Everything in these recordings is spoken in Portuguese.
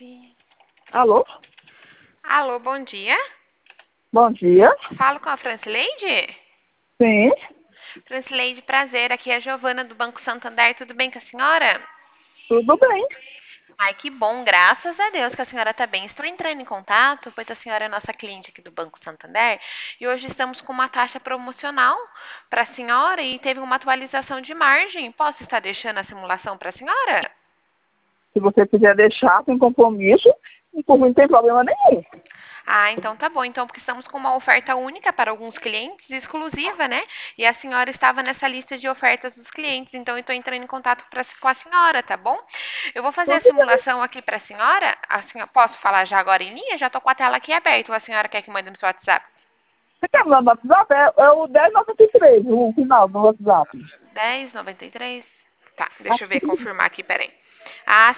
Alô? Alô, bom dia. Bom dia. Falo com a Francileide? Sim, Francileide, prazer. Aqui é a Giovana do Banco Santander. Tudo bem com a senhora? tudo bem. Ai, que bom. Graças a Deus que a senhora está bem. Estou entrando em contato, pois a senhora é nossa cliente aqui do Banco Santander e hoje estamos com uma taxa promocional para a senhora e teve uma atualização de margem. Posso estar deixando a simulação para a senhora? Se você quiser deixar sem compromisso, e por mim não tem problema nenhum. Ah, então tá bom. Então, porque estamos com uma oferta única para alguns clientes, exclusiva, né? E a senhora estava nessa lista de ofertas dos clientes, então eu estou entrando em contato com a senhora, tá bom? Eu vou fazer a Tudo bem. simulação aqui para a senhora. Posso falar já agora em linha? Já estou com a tela aqui aberta. Ou a senhora quer que mande no seu WhatsApp? Você quer mandar no WhatsApp? É o 1093, o final do WhatsApp. 10,93? Tá, deixa Acho eu ver, que confirmar aqui, peraí. Ah,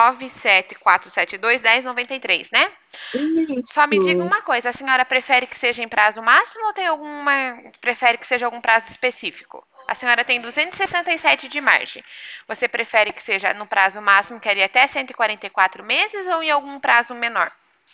974721093, né? Só me diga isso. uma coisa, a senhora prefere que seja em prazo máximo ou tem prefere que seja algum prazo específico? A senhora tem 267 de margem. Você prefere que seja no prazo máximo, que é de até 144 meses, ou em algum prazo menor?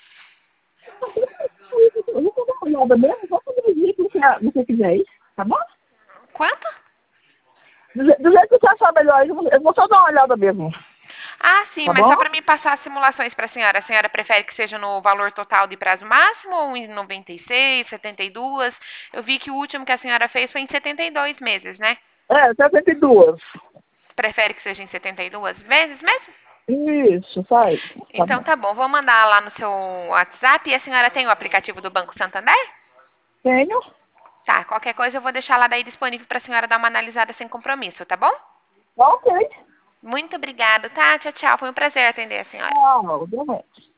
Eu vou dar uma olhada mesmo, só quando eu dizer que você quiser ir, tá bom? Quanto? Do jeito que você achar melhor, eu vou só dar uma olhada mesmo, Ah, sim, tá mas bom? só para me passar as simulações para a senhora. A senhora prefere que seja no valor total de prazo máximo ou em 96, 72? Eu vi que o último que a senhora fez foi em 72 meses, né? É, 72. Prefere que seja em 72 vezes mesmo? Isso, faz. Tá Então bom. tá bom, vou mandar lá no seu WhatsApp. E a senhora tem o aplicativo do Banco Santander? Tenho? Tá, qualquer coisa eu vou deixar lá daí disponível para a senhora dar uma analisada sem compromisso, tá bom? Ok. Muito obrigada, tá? Tchau, tchau. Foi um prazer atender a senhora. Tchau, deu bem.